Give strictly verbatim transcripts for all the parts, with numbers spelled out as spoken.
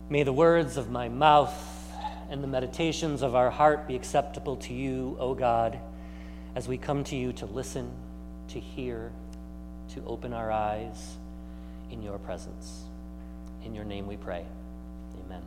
May the words of my mouth and the meditations of our heart be acceptable to you, O God, as we come to you to listen, to hear, to open our eyes in your presence. In your name we pray. Amen.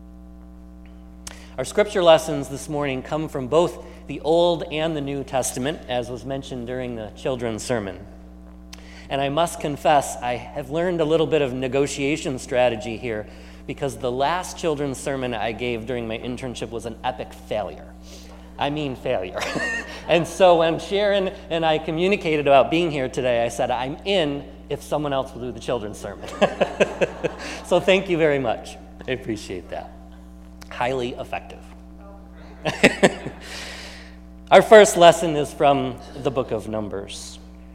Our scripture lessons this morning come from both the Old and the New Testament, as was mentioned during the children's sermon. And I must confess, I have learned a little bit of negotiation strategy here, because the last children's sermon I gave during my internship was an epic failure. I mean failure. And so when Sharon and I communicated about being here today, I said, I'm in if someone else will do the children's sermon. So thank you very much. I appreciate that. Highly effective. Our first lesson is from the book of Numbers.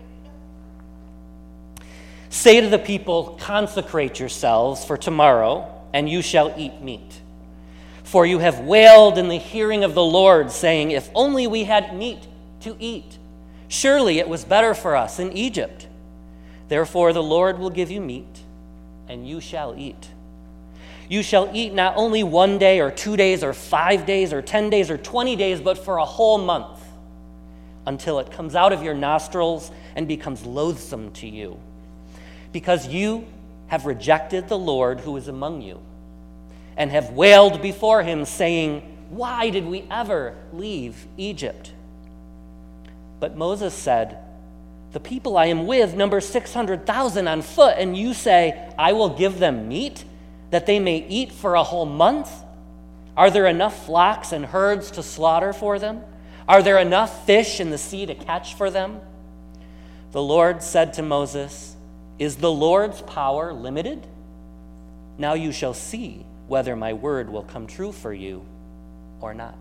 Say to the people, consecrate yourselves for tomorrow, and you shall eat meat. For you have wailed in the hearing of the Lord, saying, if only we had meat to eat. Surely it was better for us in Egypt. Therefore the Lord will give you meat, and you shall eat. You shall eat not only one day or two days or five days or ten days or twenty days, but for a whole month, until it comes out of your nostrils and becomes loathsome to you. Because you have rejected the Lord who is among you, and have wailed before him, saying, why did we ever leave Egypt? But Moses said, the people I am with number six hundred thousand on foot, and you say, I will give them meat, that they may eat for a whole month? Are there enough flocks and herds to slaughter for them? Are there enough fish in the sea to catch for them? The Lord said to Moses, is the Lord's power limited? Now you shall see whether my word will come true for you or not.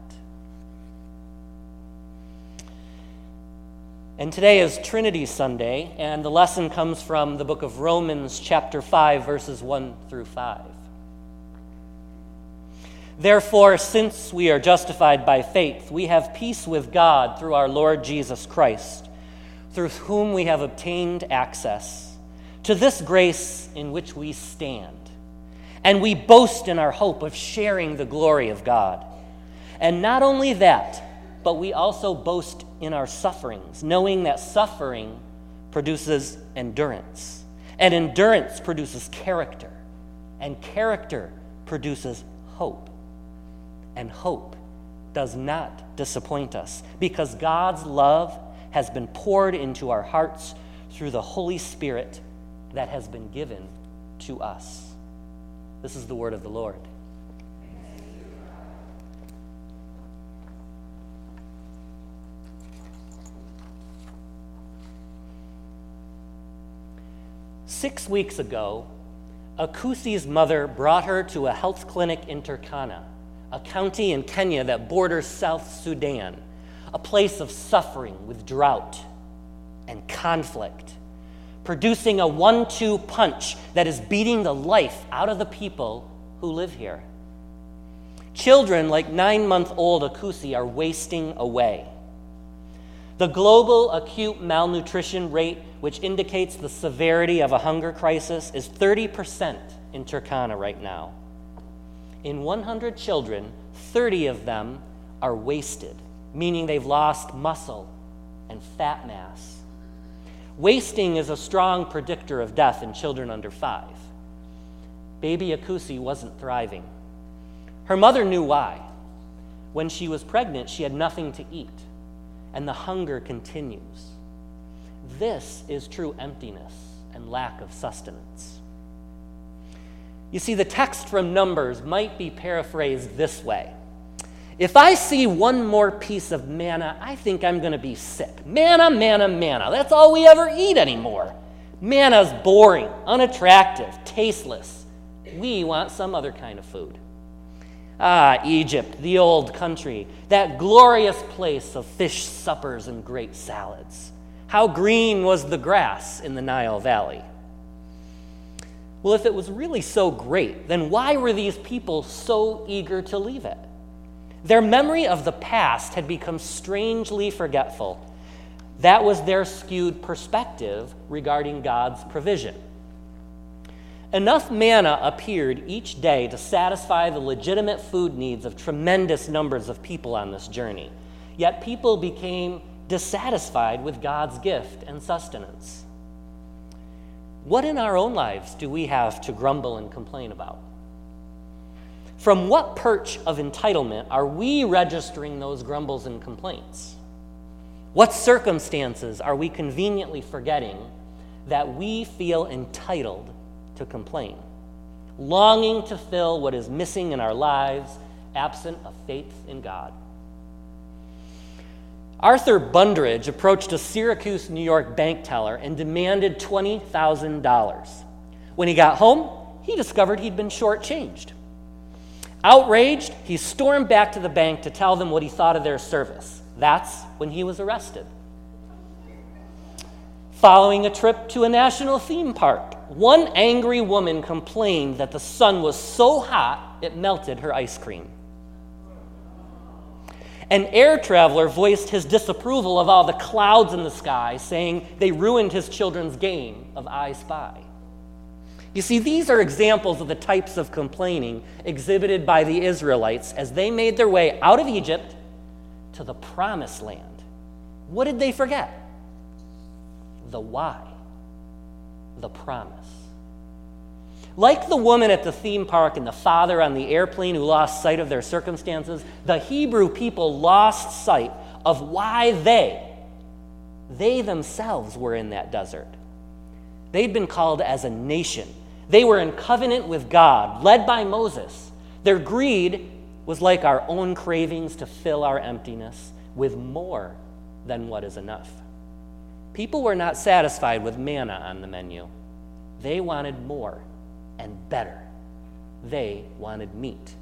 And today is Trinity Sunday, and the lesson comes from the book of Romans, chapter five, verses one through five. Therefore, since we are justified by faith, we have peace with God through our Lord Jesus Christ, through whom we have obtained access to this grace in which we stand. And we boast in our hope of sharing the glory of God. And not only that, but we also boast in our sufferings, knowing that suffering produces endurance. And endurance produces character. And character produces hope. And hope does not disappoint us, because God's love has been poured into our hearts through the Holy Spirit that has been given to us. This is the word of the Lord. Six weeks ago, Akusi's mother brought her to a health clinic in Turkana, a county in Kenya that borders South Sudan, a place of suffering with drought and conflict, producing a one two punch that is beating the life out of the people who live here. Children like nine-month-old Akusi are wasting away. The global acute malnutrition rate, which indicates the severity of a hunger crisis, is thirty percent in Turkana right now. In one hundred children, thirty of them are wasted, meaning they've lost muscle and fat mass. Wasting is a strong predictor of death in children under five. Baby Akusi wasn't thriving. Her mother knew why. When she was pregnant, she had nothing to eat, and the hunger continues. This is true emptiness and lack of sustenance. You see, the text from Numbers might be paraphrased this way. If I see one more piece of manna, I think I'm going to be sick. Manna, manna, manna. That's all we ever eat anymore. Manna's boring, unattractive, tasteless. We want some other kind of food. Ah, Egypt, the old country, that glorious place of fish suppers and great salads. How green was the grass in the Nile Valley? Well, if it was really so great, then why were these people so eager to leave it? Their memory of the past had become strangely forgetful. That was their skewed perspective regarding God's provision. Enough manna appeared each day to satisfy the legitimate food needs of tremendous numbers of people on this journey. Yet people became dissatisfied with God's gift and sustenance. What in our own lives do we have to grumble and complain about? From what perch of entitlement are we registering those grumbles and complaints? What circumstances are we conveniently forgetting that we feel entitled to complain, longing to fill what is missing in our lives, absent of faith in God? Arthur Bundridge approached a Syracuse, New York bank teller and demanded twenty thousand dollars. When he got home, he discovered he'd been shortchanged. Outraged, he stormed back to the bank to tell them what he thought of their service. That's when he was arrested. Following a trip to a national theme park, one angry woman complained that the sun was so hot it melted her ice cream. An air traveler voiced his disapproval of all the clouds in the sky, saying they ruined his children's game of I Spy. You see, these are examples of the types of complaining exhibited by the Israelites as they made their way out of Egypt to the promised land. What did they forget? The why, the promise. Like the woman at the theme park and the father on the airplane who lost sight of their circumstances, the Hebrew people lost sight of why they, they themselves were in that desert. They'd been called as a nation. They were in covenant with God, led by Moses. Their greed was like our own cravings to fill our emptiness with more than what is enough. People were not satisfied with manna on the menu. They wanted more and better. They wanted meat.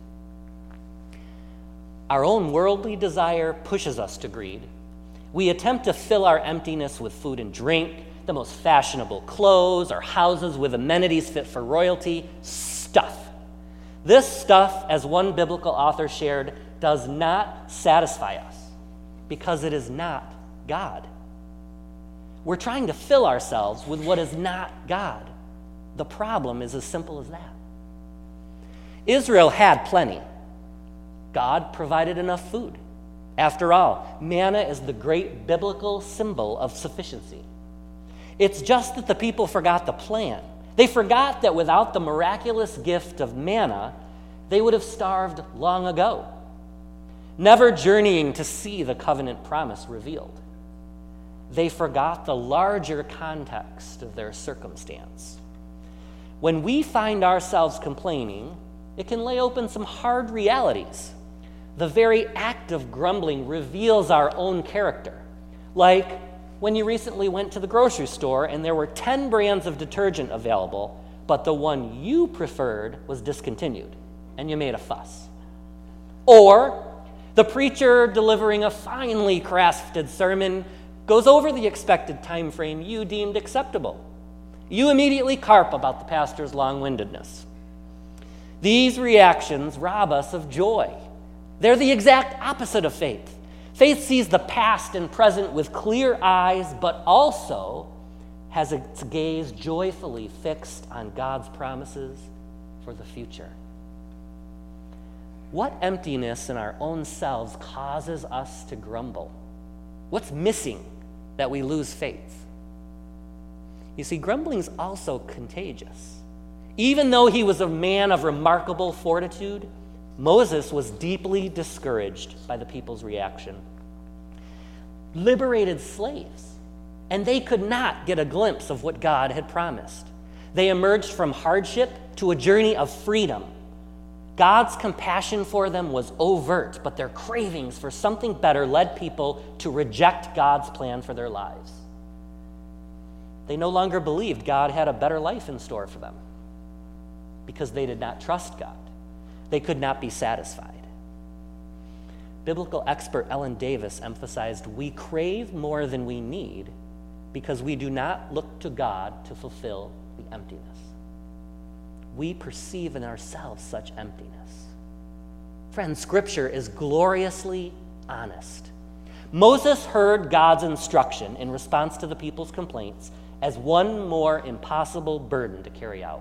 Our own worldly desire pushes us to greed. We attempt to fill our emptiness with food and drink, the most fashionable clothes, or houses with amenities fit for royalty, stuff. This stuff, as one biblical author shared, does not satisfy us because it is not God. We're trying to fill ourselves with what is not God. The problem is as simple as that. Israel had plenty. God provided enough food. After all, manna is the great biblical symbol of sufficiency. It's just that the people forgot the plan. They forgot that without the miraculous gift of manna, they would have starved long ago, never journeying to see the covenant promise revealed. They forgot the larger context of their circumstance. When we find ourselves complaining, it can lay open some hard realities. The very act of grumbling reveals our own character. Like when you recently went to the grocery store and there were ten brands of detergent available, but the one you preferred was discontinued, and you made a fuss. Or the preacher delivering a finely crafted sermon goes over the expected time frame you deemed acceptable. You immediately carp about the pastor's long-windedness. These reactions rob us of joy. They're the exact opposite of faith. Faith sees the past and present with clear eyes, but also has its gaze joyfully fixed on God's promises for the future. What emptiness in our own selves causes us to grumble? What's missing that we lose faith? You see, grumbling is also contagious. Even though he was a man of remarkable fortitude, Moses was deeply discouraged by the people's reaction. Liberated slaves, and they could not get a glimpse of what God had promised. They emerged from hardship to a journey of freedom. God's compassion for them was overt, but their cravings for something better led people to reject God's plan for their lives. They no longer believed God had a better life in store for them because they did not trust God. They could not be satisfied. Biblical expert Ellen Davis emphasized, we crave more than we need because we do not look to God to fulfill the emptiness. We perceive in ourselves such emptiness. Friends, Scripture is gloriously honest. Moses heard God's instruction in response to the people's complaints as one more impossible burden to carry out.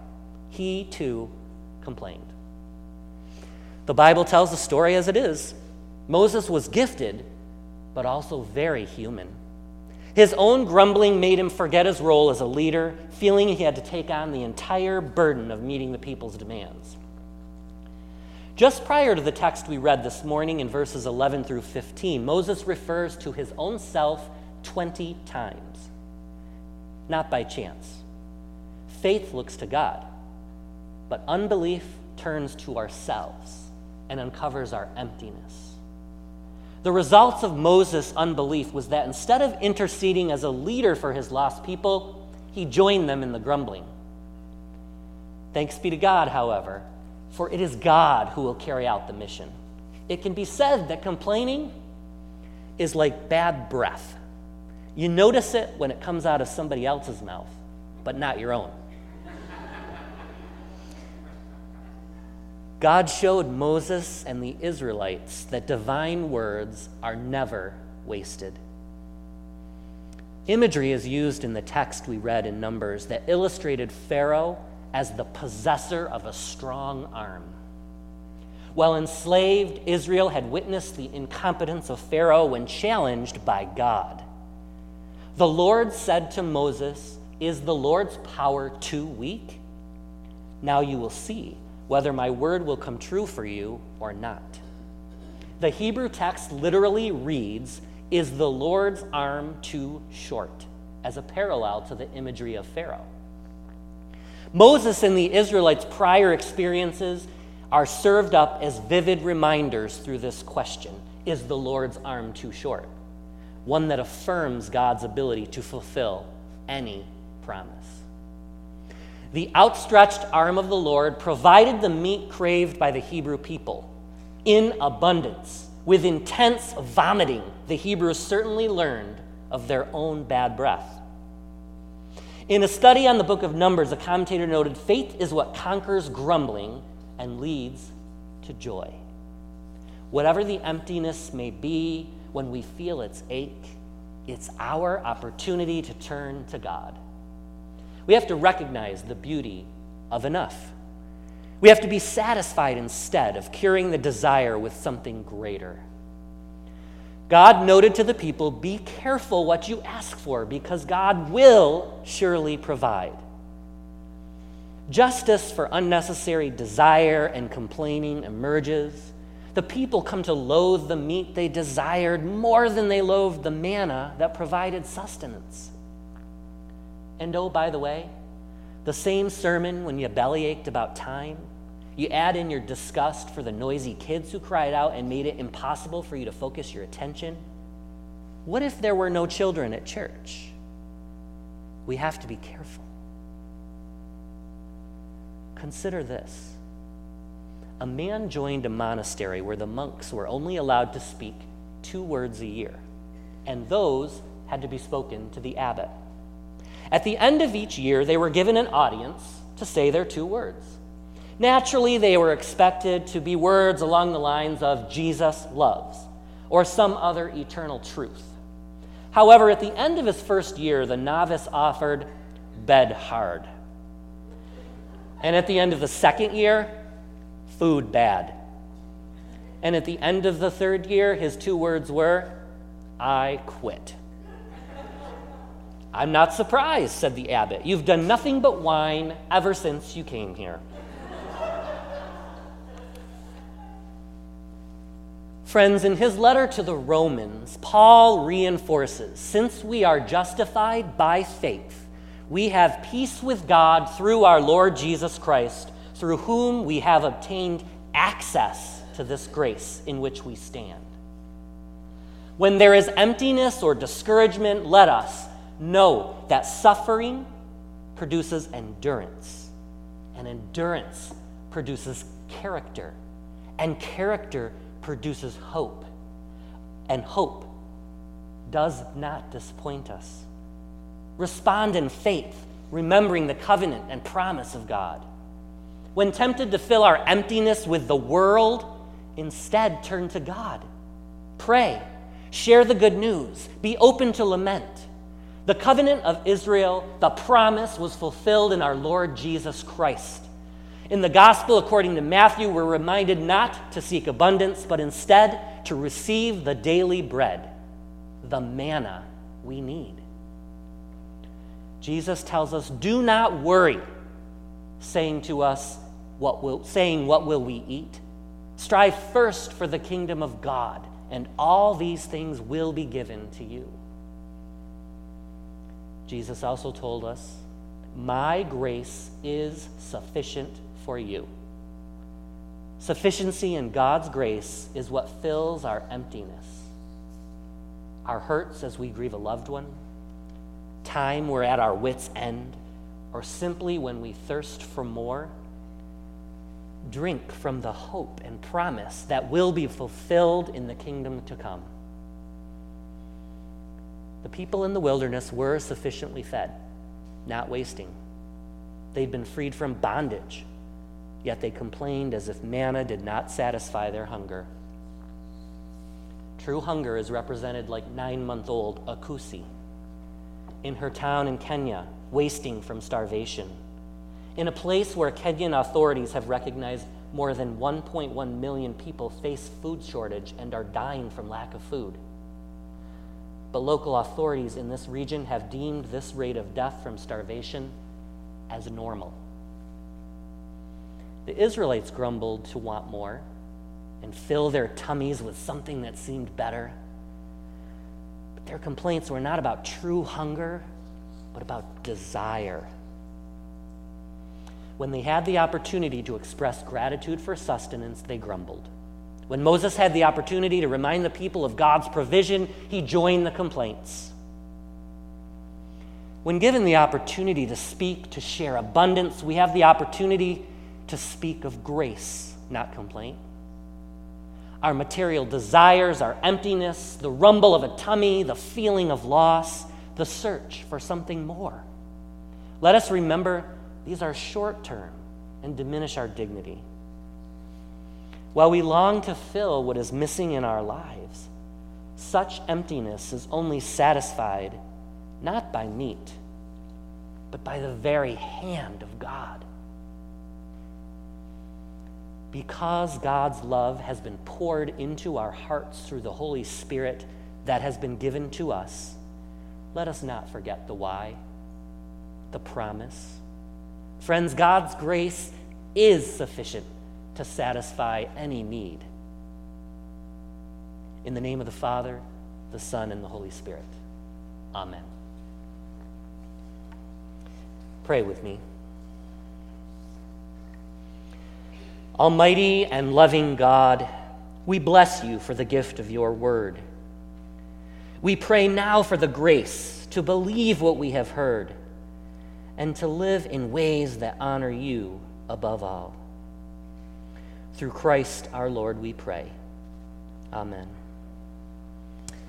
he too complained. The Bible tells the story as it is. Moses was gifted, but also very human. His own grumbling made him forget his role as a leader, feeling he had to take on the entire burden of meeting the people's demands. Just prior to the text we read this morning in verses eleven through fifteen, Moses refers to his own self twenty times. Not by chance. Faith looks to God, but unbelief turns to ourselves and uncovers our emptiness. The results of Moses' unbelief was that instead of interceding as a leader for his lost people, he joined them in the grumbling. Thanks be to God, however, for it is God who will carry out the mission. It can be said that complaining is like bad breath. You notice it when it comes out of somebody else's mouth, but not your own. God showed Moses and the Israelites that divine words are never wasted. Imagery is used in the text we read in Numbers that illustrated Pharaoh as the possessor of a strong arm. While enslaved, Israel had witnessed the incompetence of Pharaoh when challenged by God. The Lord said to Moses, "Is the Lord's power too weak? Now you will see whether my word will come true for you or not." The Hebrew text literally reads, "Is the Lord's arm too short?" as a parallel to the imagery of Pharaoh. Moses and the Israelites' prior experiences are served up as vivid reminders through this question: is the Lord's arm too short? One that affirms God's ability to fulfill any promise. The outstretched arm of the Lord provided the meat craved by the Hebrew people in abundance. With intense vomiting, the Hebrews certainly learned of their own bad breath. In a study on the book of Numbers, a commentator noted, faith is what conquers grumbling and leads to joy. Whatever the emptiness may be, when we feel its ache, it's our opportunity to turn to God. We have to recognize the beauty of enough. We have to be satisfied instead of curing the desire with something greater. God noted to the people, be careful what you ask for, because God will surely provide. Justice for unnecessary desire and complaining emerges. The people come to loathe the meat they desired more than they loathed the manna that provided sustenance. And oh, by the way, the same sermon when you bellyached about time, you add in your disgust for the noisy kids who cried out and made it impossible for you to focus your attention. What if there were no children at church? We have to be careful. Consider this. A man joined a monastery where the monks were only allowed to speak two words a year, and those had to be spoken to the abbot. At the end of each year, they were given an audience to say their two words. Naturally, they were expected to be words along the lines of Jesus loves or some other eternal truth. However, at the end of his first year, the novice offered bed hard. And at the end of the second year, food bad. And at the end of the third year, his two words were, I quit. I'm not surprised, said the abbot. You've done nothing but whine ever since you came here. Friends, in his letter to the Romans, Paul reinforces, since we are justified by faith, we have peace with God through our Lord Jesus Christ, through whom we have obtained access to this grace in which we stand. When there is emptiness or discouragement, let us know that suffering produces endurance, and endurance produces character, and character produces hope, and hope does not disappoint us. Respond in faith, remembering the covenant and promise of God. When tempted to fill our emptiness with the world, instead turn to God. Pray, share the good news, be open to lament. The covenant of Israel, the promise, was fulfilled in our Lord Jesus Christ. In the gospel, according to Matthew, we're reminded not to seek abundance, but instead to receive the daily bread, the manna we need. Jesus tells us, do not worry, saying to us, what will, saying, what will we eat? Strive first for the kingdom of God, and all these things will be given to you. Jesus also told us, my grace is sufficient for you. Sufficiency in God's grace is what fills our emptiness. Our hurts as we grieve a loved one, time we're at our wits' end, or simply when we thirst for more. Drink from the hope and promise that will be fulfilled in the kingdom to come. The people in the wilderness were sufficiently fed, not wasting. They'd been freed from bondage, yet they complained as if manna did not satisfy their hunger. True hunger is represented like nine-month-old Akusi in her town in Kenya, wasting from starvation, in a place where Kenyan authorities have recognized more than one point one million people face food shortage and are dying from lack of food. But local authorities in this region have deemed this rate of death from starvation as normal. The Israelites grumbled to want more and fill their tummies with something that seemed better. But their complaints were not about true hunger, but about desire. When they had the opportunity to express gratitude for sustenance, they grumbled. When Moses had the opportunity to remind the people of God's provision, he joined the complaints. When given the opportunity to speak, to share abundance, we have the opportunity to speak of grace, not complaint. Our material desires, our emptiness, the rumble of a tummy, the feeling of loss, the search for something more. Let us remember these are short-term and diminish our dignity. While we long to fill what is missing in our lives, such emptiness is only satisfied not by meat, but by the very hand of God. Because God's love has been poured into our hearts through the Holy Spirit that has been given to us, let us not forget the why, the promise. Friends, God's grace is sufficient to satisfy any need. In the name of the Father, the Son, and the Holy Spirit. Amen. Pray with me. Almighty and loving God, we bless you for the gift of your word. We pray now for the grace to believe what we have heard and to live in ways that honor you above all. Through Christ our Lord we pray. Amen.